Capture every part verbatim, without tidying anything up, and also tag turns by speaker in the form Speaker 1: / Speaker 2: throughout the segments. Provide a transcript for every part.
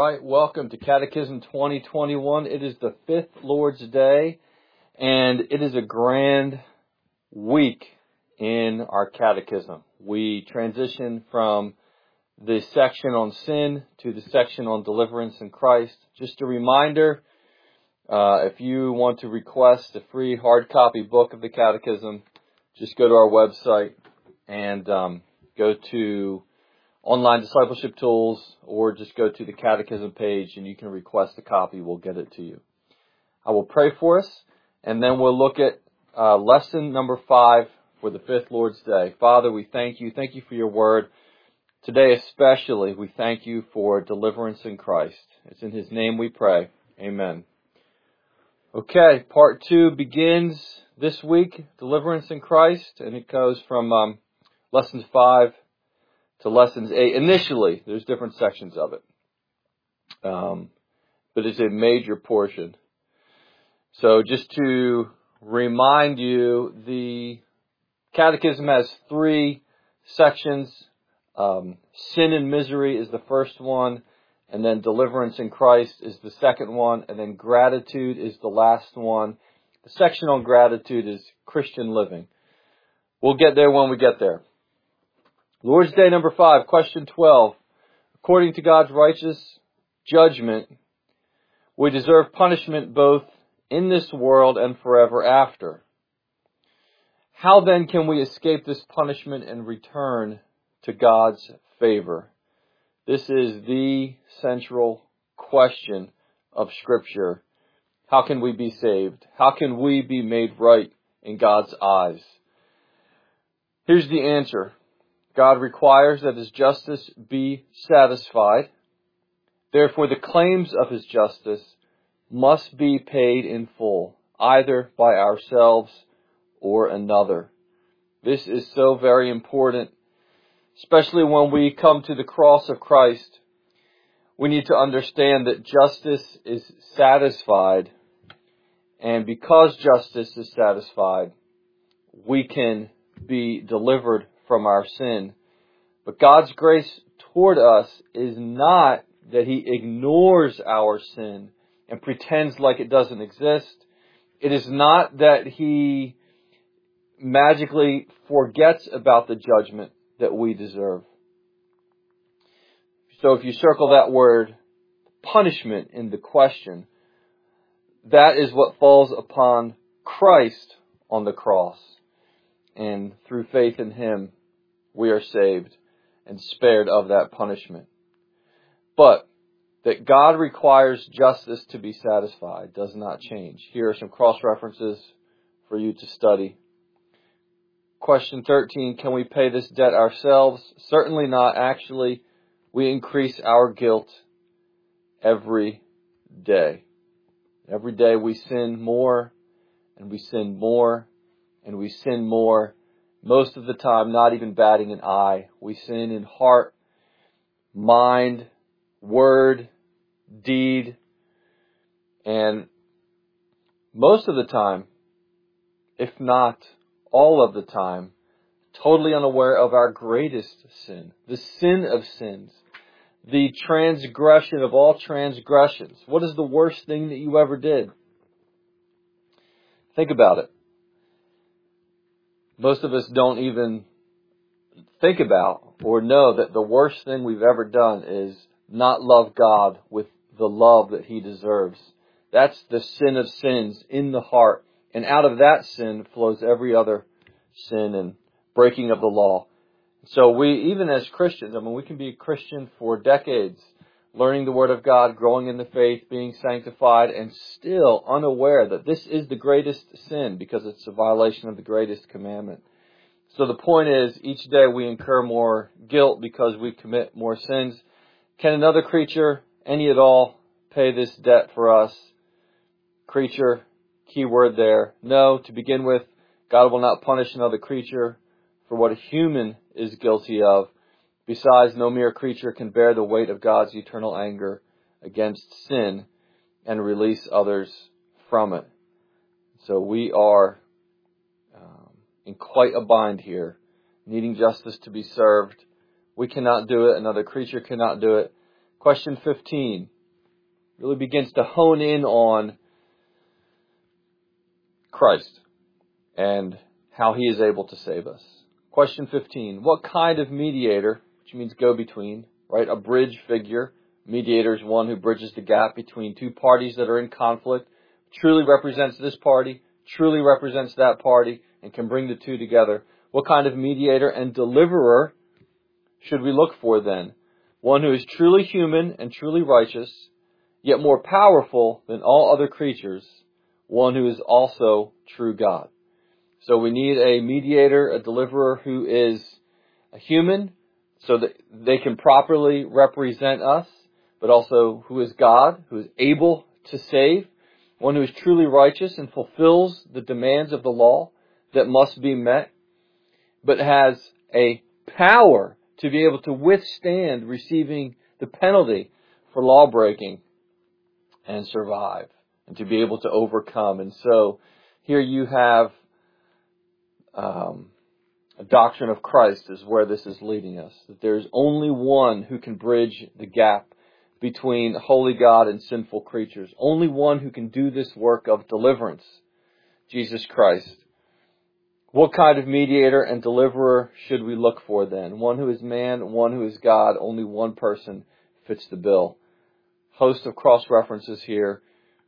Speaker 1: right, welcome to Catechism twenty twenty-one. It is the fifth Lord's Day, and it is a grand week in our catechism. We transition from the section on sin to the section on deliverance in Christ. Just a reminder, uh, if you want to request a free hard copy book of the catechism, just go to our website and um, go to Online Discipleship Tools, or just go to the Catechism page and you can request a copy. We'll get it to you. I will pray for us, and then we'll look at uh, lesson number five for the fifth Lord's Day. Father, we thank you. Thank you for your word. Today especially, we thank you for deliverance in Christ. It's in his name we pray. Amen. Okay, part two begins this week, deliverance in Christ, and it goes from um, lessons five to lessons eight. Initially, there's different sections of it. Um, but it's a major portion. So just to remind you, the Catechism has three sections. Um, sin and misery is the first one, and then deliverance in Christ is the second one, and then gratitude is the last one. The section on gratitude is Christian living. We'll get there when we get there. Lord's Day number five, question twelve. According to God's righteous judgment, we deserve punishment both in this world and forever after. How then can we escape this punishment and return to God's favor? This is the central question of Scripture. How can we be saved? How can we be made right in God's eyes? Here's the answer. God requires that his justice be satisfied. Therefore, the claims of his justice must be paid in full, either by ourselves or another. This is so very important, especially when we come to the cross of Christ. We need to understand that justice is satisfied, and because justice is satisfied, we can be delivered from our sin. But God's grace toward us is not that he ignores our sin and pretends like it doesn't exist. It is not that he magically forgets about the judgment that we deserve. So if you circle that word punishment in the question, that is what falls upon Christ on the cross. And through faith in him, we are saved and spared of that punishment. But that God requires justice to be satisfied does not change. Here are some cross-references for you to study. Question thirteen, can we pay this debt ourselves? Certainly not. Actually, we increase our guilt every day. Every day we sin more, and we sin more, and we sin more. Most of the time, not even batting an eye. We sin in heart, mind, word, deed. And most of the time, if not all of the time, totally unaware of our greatest sin, the sin of sins, the transgression of all transgressions. What is the worst thing that you ever did? Think about it. Most of us don't even think about or know that the worst thing we've ever done is not love God with the love that he deserves. That's the sin of sins in the heart. And out of that sin flows every other sin and breaking of the law. So we, even as Christians, I mean, we can be a Christian for decades, learning the Word of God, growing in the faith, being sanctified, and still unaware that this is the greatest sin because it's a violation of the greatest commandment. So the point is, each day we incur more guilt because we commit more sins. Can another creature, any at all, pay this debt for us? Creature, key word there. No, to begin with, God will not punish another creature for what a human is guilty of. Besides, no mere creature can bear the weight of God's eternal anger against sin and release others from it. So we are um, in quite a bind here, needing justice to be served. We cannot do it. Another creature cannot do it. Question fifteen. really begins to hone in on Christ and how He is able to save us. Question fifteen, what kind of mediator, which means go-between, right? A bridge figure. Mediator is one who bridges the gap between two parties that are in conflict, truly represents this party, truly represents that party, and can bring the two together. What kind of mediator and deliverer should we look for then? One who is truly human and truly righteous, yet more powerful than all other creatures, one who is also true God. So we need a mediator, a deliverer who is a human, so that they can properly represent us, but also who is God, who is able to save, one who is truly righteous and fulfills the demands of the law that must be met, but has a power to be able to withstand receiving the penalty for law breaking and survive, and to be able to overcome. And so here you have um, a doctrine of Christ is where this is leading us, that there's only one who can bridge the gap between holy God and sinful creatures. Only one who can do this work of deliverance, Jesus Christ. What kind of mediator and deliverer should we look for then? One who is man, one who is God. Only one person fits the bill. Host of cross-references here.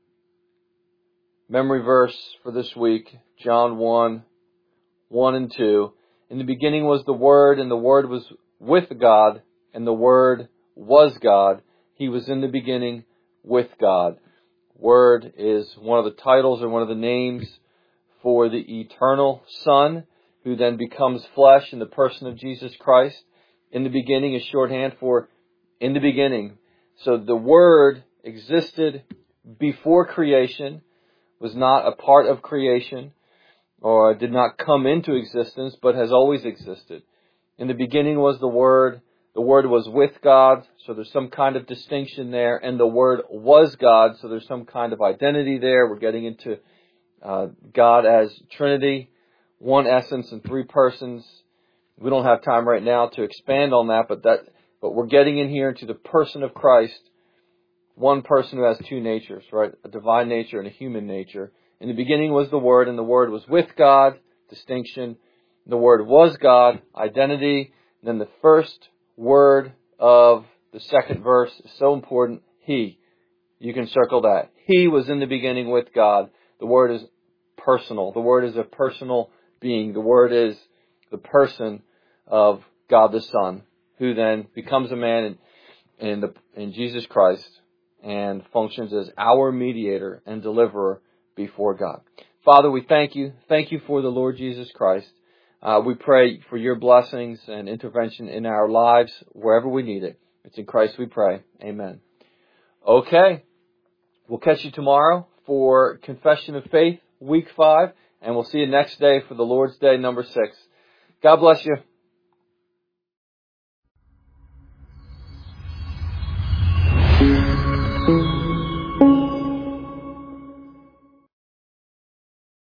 Speaker 1: Memory verse for this week, John one, one and two. In the beginning was the Word, and the Word was with God, and the Word was God. He was in the beginning with God. Word is one of the titles or one of the names for the eternal Son, who then becomes flesh in the person of Jesus Christ. In the beginning is shorthand for in the beginning. So the Word existed before creation, was not a part of creation, or did not come into existence, but has always existed. In the beginning was the Word. The Word was with God, so there's some kind of distinction there. And the Word was God, so there's some kind of identity there. We're getting into uh, God as Trinity, one essence and three persons. We don't have time right now to expand on that, but that, but we're getting in here into the person of Christ, one person who has two natures, right? A divine nature and a human nature. In the beginning was the Word, and the Word was with God, distinction. The Word was God, identity. And then the first word of the second verse is so important, He. You can circle that. He was in the beginning with God. The Word is personal. The Word is a personal being. The Word is the person of God the Son, who then becomes a man in, in, the, in Jesus Christ and functions as our mediator and deliverer before God. Father, we thank you. Thank you for the Lord Jesus Christ. Uh, we pray for your blessings and intervention in our lives wherever we need it. It's in Christ we pray. Amen. Okay. We'll catch you tomorrow for Confession of Faith, week five, and we'll see you next day for the Lord's Day, number six. God bless you.